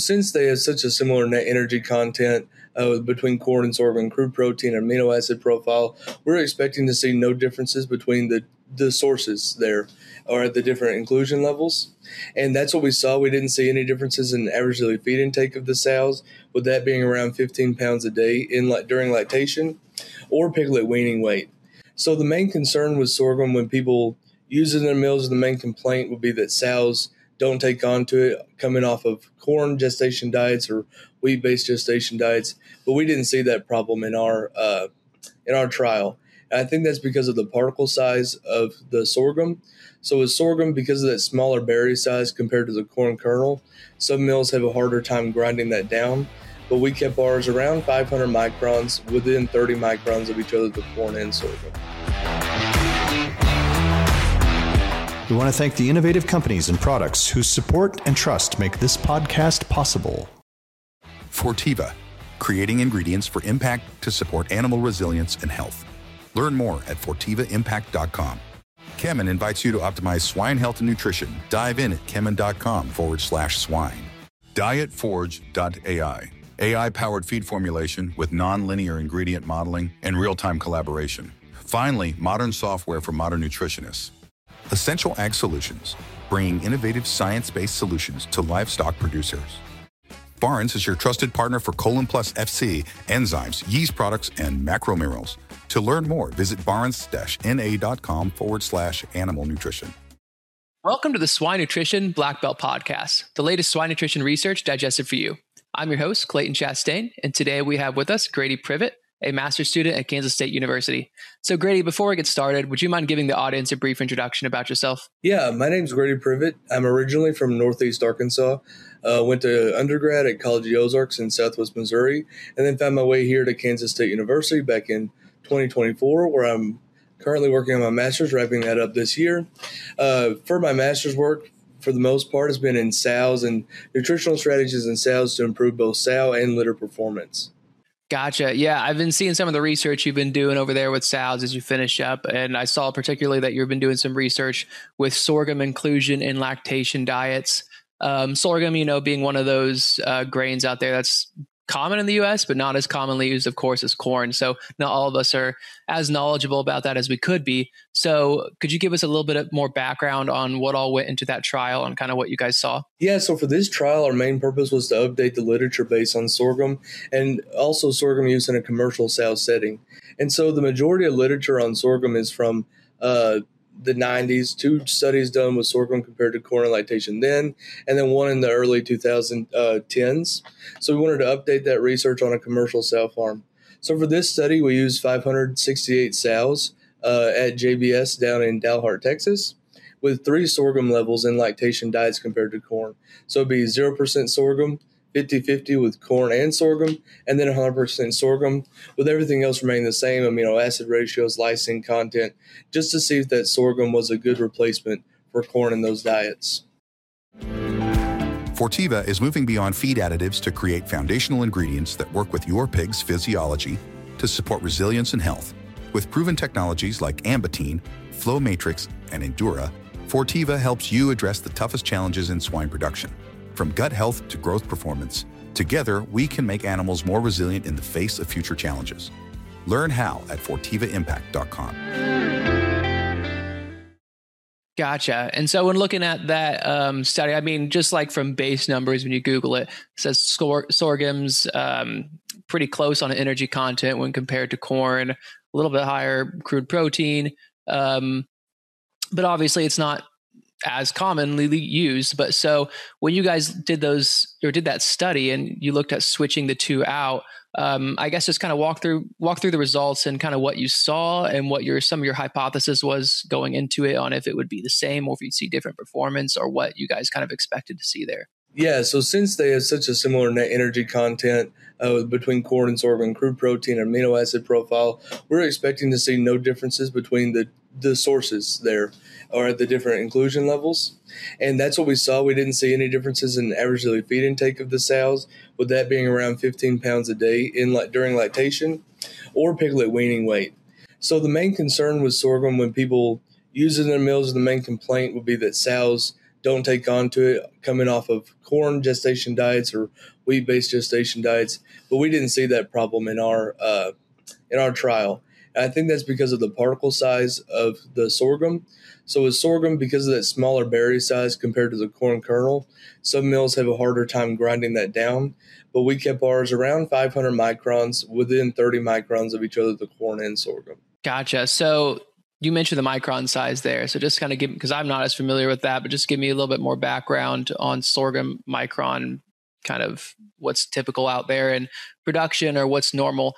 Since they have such a similar net energy content between corn and sorghum, crude protein, and amino acid profile, we're expecting to see no differences between the sources there or at the different inclusion levels. And that's what we saw. We didn't see any differences in average daily feed intake of the sows, with that being around 15 pounds a day during lactation or piglet weaning weight. So the main concern with sorghum when people use it in their meals, the main complaint would be that sows don't take on to it coming off of corn gestation diets or wheat-based gestation diets. But we didn't see that problem in our trial. And I think that's because of the particle size of the sorghum. So with sorghum, because of that smaller berry size compared to the corn kernel, some mills have a harder time grinding that down. But we kept ours around 500 microns, within 30 microns of each other, the corn and sorghum. We want to thank the innovative companies and products whose support and trust make this podcast possible. Fortiva, creating ingredients for impact to support animal resilience and health. Learn more at FortivaImpact.com. Kemin invites you to optimize swine health and nutrition. Dive in at Kemin.com/swine. Dietforge.ai, AI-powered feed formulation with non-linear ingredient modeling and real-time collaboration. Finally, modern software for modern nutritionists. Essential Ag Solutions, bringing innovative science-based solutions to livestock producers. Barnes is your trusted partner for Colon Plus FC, enzymes, yeast products, and macro minerals. To learn more, visit barnes-na.com/animal nutrition. Welcome to the Swine Nutrition Black Belt Podcast, the latest swine nutrition research digested for you. I'm your host, Clayton Chastain, and today we have with us Grady Privet, a master's student at Kansas State University. So Grady, before we get started, would you mind giving the audience a brief introduction about yourself? Yeah, my name's Grady Privet. I'm originally from Northeast Arkansas. Went to undergrad at College of the Ozarks in Southwest Missouri, and then found my way here to Kansas State University back in 2024, where I'm currently working on my master's, wrapping that up this year. For my master's work, for the most part, has been in sows and nutritional strategies in sows to improve both sow and litter performance. Gotcha. Yeah, I've been seeing some of the research you've been doing over there with sows as you finish up. And I saw particularly that you've been doing some research with sorghum inclusion in lactation diets. Sorghum, being one of those grains out there that's common in the U.S., but not as commonly used, of course, as corn. So not all of us are as knowledgeable about that as we could be. So could you give us a little bit more background on what all went into that trial and kind of what you guys saw? Yeah, so for this trial, our main purpose was to update the literature based on sorghum and also sorghum use in a commercial sow setting. And so the majority of literature on sorghum is from the 90s, 2 studies done with sorghum compared to corn and lactation then, and then one in the early 2010s. So we wanted to update that research on a commercial sow farm. So for this study, we used 568 sows at JBS down in Dalhart, Texas, with 3 sorghum levels in lactation diets compared to corn. So it'd be 0% sorghum, 50-50 with corn and sorghum, and then 100% sorghum, with everything else remaining the same, amino acid ratios, lysine content, just to see if that sorghum was a good replacement for corn in those diets. Fortiva is moving beyond feed additives to create foundational ingredients that work with your pig's physiology to support resilience and health. With proven technologies like Ambatine, Flow Matrix, and Endura, Fortiva helps you address the toughest challenges in swine production. From gut health to growth performance, together we can make animals more resilient in the face of future challenges. Learn how at FortivaImpact.com. Gotcha. And so when looking at that study, I mean, just like from base numbers, when you Google it, it says sorghum's pretty close on energy content when compared to corn, a little bit higher crude protein. But obviously it's not as commonly used. But so when you guys did that study and you looked at switching the 2 out, I guess just kind of walk through the results and kind of what you saw and what some of your hypothesis was going into it on if it would be the same or if you'd see different performance or what you guys kind of expected to see there. Yeah, so since they have such a similar net energy content between corn and sorghum, crude protein, and amino acid profile, we're expecting to see no differences between the sources there or at the different inclusion levels. And that's what we saw. We didn't see any differences in average daily feed intake of the sows, with that being around 15 pounds a day during lactation or piglet weaning weight. So the main concern with sorghum when people use it in their meals, the main complaint would be that sows don't take on to it coming off of corn gestation diets or wheat-based gestation diets. But we didn't see that problem in our trial. And I think that's because of the particle size of the sorghum. So with sorghum, because of that smaller berry size compared to the corn kernel, some mills have a harder time grinding that down. But we kept ours around 500 microns, within 30 microns of each other, the corn and sorghum. Gotcha. So you mentioned the micron size there. So just kind of give, because I'm not as familiar with that, but just give me a little bit more background on sorghum micron, kind of what's typical out there in production or what's normal.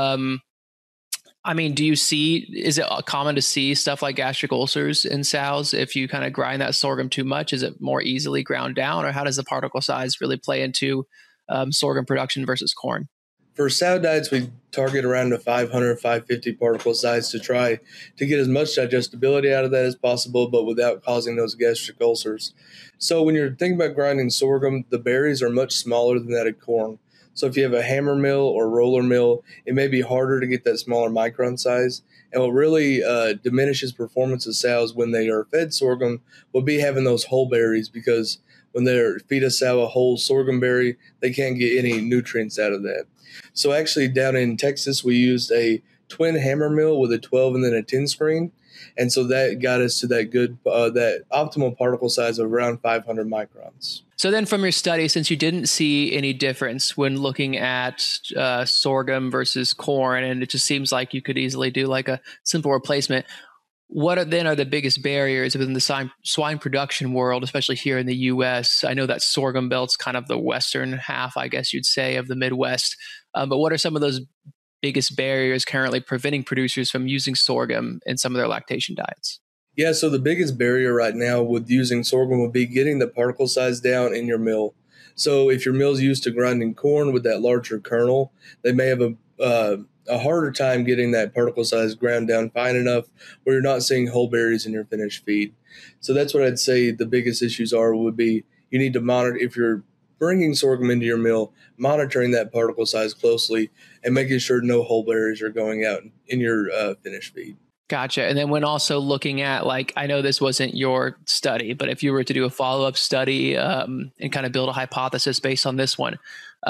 I mean, is it common to see stuff like gastric ulcers in sows if you kind of grind that sorghum too much? Is it more easily ground down, or how does the particle size really play into sorghum production versus corn? For sow diets, we target around a 500, 550 particle size to try to get as much digestibility out of that as possible, but without causing those gastric ulcers. So when you're thinking about grinding sorghum, the berries are much smaller than that of corn. So if you have a hammer mill or roller mill, it may be harder to get that smaller micron size. And what really diminishes performance of sows when they are fed sorghum will be having those whole berries, because when they feed a sow a whole sorghum berry, they can't get any nutrients out of that. So actually down in Texas, we used a twin hammer mill with a 12 and then a 10 screen. And so that got us to that optimal particle size of around 500 microns. So then from your study, since you didn't see any difference when looking at sorghum versus corn, and it just seems like you could easily do like a simple replacement, what are the biggest barriers within the swine production world, especially here in the U.S.? I know that sorghum belt's kind of the western half, I guess you'd say, of the Midwest. But what are some of those biggest barriers currently preventing producers from using sorghum in some of their lactation diets? Yeah, so the biggest barrier right now with using sorghum would be getting the particle size down in your mill. So if your mill's used to grinding corn with that larger kernel, they may have a harder time getting that particle size ground down fine enough where you're not seeing whole berries in your finished feed. So that's what I'd say the biggest issues would be you need to monitor, if you're bringing sorghum into your mill, monitoring that particle size closely and making sure no whole berries are going out in your finished feed. Gotcha. And then when also looking at, like, I know this wasn't your study, but if you were to do a follow-up study and kind of build a hypothesis based on this one,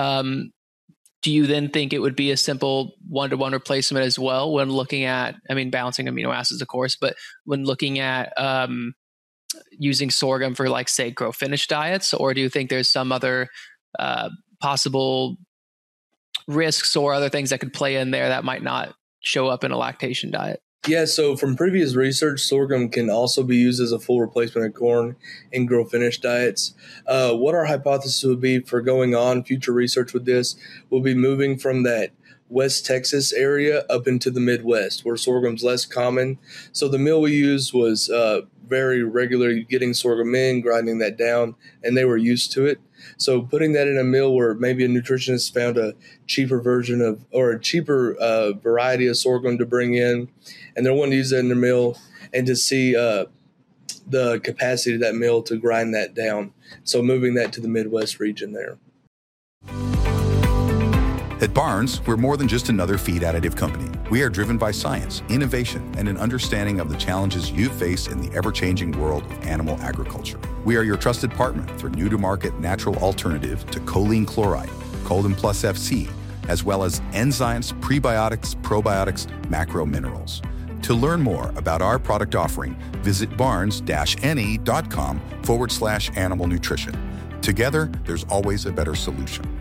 do you then think it would be a simple one-to-one replacement as well when looking at, balancing amino acids, of course, but when looking at using sorghum for, like, say, grow finish diets? Or do you think there's some other possible risks or other things that could play in there that might not show up in a lactation diet? Yeah, so from previous research, sorghum can also be used as a full replacement of corn in grow finish diets. What our hypothesis would be for going on future research with this will be moving from that West Texas area up into the Midwest, where sorghum's less common. So the mill we used was very regular, getting sorghum in, grinding that down, and they were used to it. So putting that in a mill where maybe a nutritionist found a cheaper version of, or a cheaper variety of sorghum to bring in, and they're wanting to use that in their mill, and to see the capacity of that mill to grind that down. So moving that to the Midwest region there. At Barnes, we're more than just another feed additive company. We are driven by science, innovation, and an understanding of the challenges you face in the ever-changing world of animal agriculture. We are your trusted partner for new-to-market natural alternative to choline chloride, Choline Plus FC, as well as enzymes, prebiotics, probiotics, macro minerals. To learn more about our product offering, visit barnes-ne.com/animal nutrition. Together, there's always a better solution.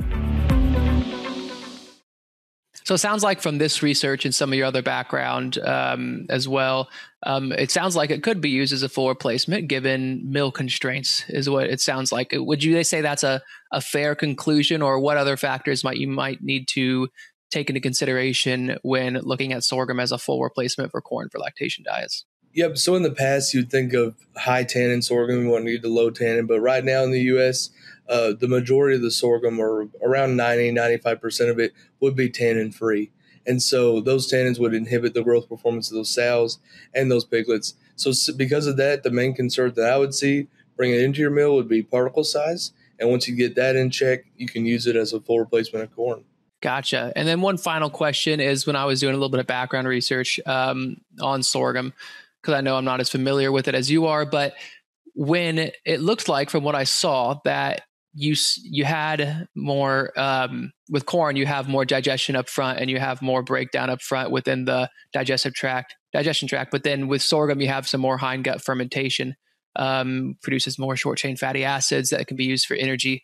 So it sounds like from this research and some of your other background as well, it sounds like it could be used as a full replacement given mill constraints is what it sounds like. Would you say that's a fair conclusion, or what other factors you might need to take into consideration when looking at sorghum as a full replacement for corn for lactation diets? Yep. So in the past, you'd think of high tannin sorghum, you want to get to low tannin, but right now in the U.S., the majority of the sorghum, or around 95% of it, would be tannin-free. And so those tannins would inhibit the growth performance of those sows and those piglets. So because of that, the main concern that I would see bringing it into your mill would be particle size. And once you get that in check, you can use it as a full replacement of corn. Gotcha. And then one final question is, when I was doing a little bit of background research on sorghum, because I know I'm not as familiar with it as you are, but when it looked like, from what I saw, that you had more with corn, you have more digestion up front and you have more breakdown up front within the digestion tract. But then with sorghum, you have some more hindgut fermentation, produces more short chain fatty acids that can be used for energy.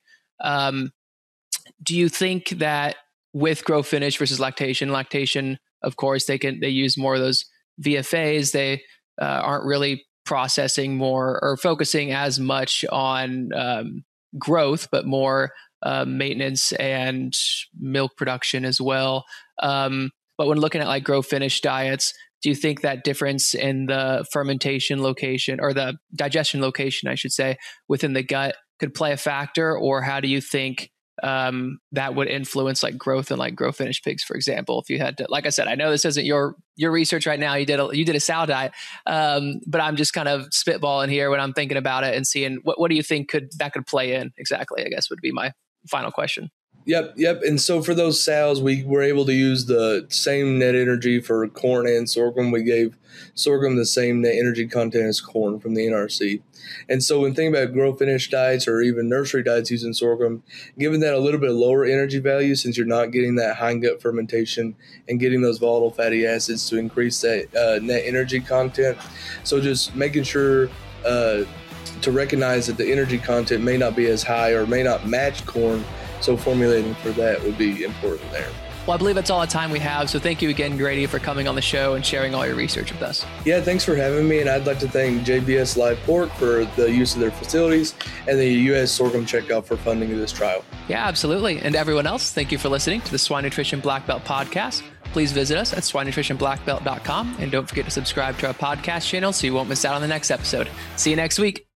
Do you think that with grow finish versus lactation, of course, they use more of those VFAs. They aren't really processing more or focusing as much on growth, but more maintenance and milk production as well. But when looking at like grow finish diets, do you think that difference in the fermentation location, or the digestion location, I should say, within the gut could play a factor? Or how do you think that would influence like growth and like grow finish pigs, for example? If you had to, like I said, I know this isn't your research right now. You did a sow diet, but I'm just kind of spitballing here when I'm thinking about it and seeing what do you think could play in exactly, I guess, would be my final question. Yep. And so for those sows, we were able to use the same net energy for corn and sorghum. We gave sorghum the same net energy content as corn from the NRC. And so when thinking about grow finish diets or even nursery diets using sorghum, given that a little bit lower energy value, since you're not getting that hindgut fermentation and getting those volatile fatty acids to increase that net energy content. So just making sure to recognize that the energy content may not be as high or may not match corn. So formulating for that would be important there. Well, I believe that's all the time we have. So thank you again, Grady, for coming on the show and sharing all your research with us. Yeah, thanks for having me. And I'd like to thank JBS Live Pork for the use of their facilities and the U.S. Sorghum Checkout for funding of this trial. Yeah, absolutely. And everyone else, thank you for listening to the Swine Nutrition Black Belt podcast. Please visit us at swinenutritionblackbelt.com. And don't forget to subscribe to our podcast channel so you won't miss out on the next episode. See you next week.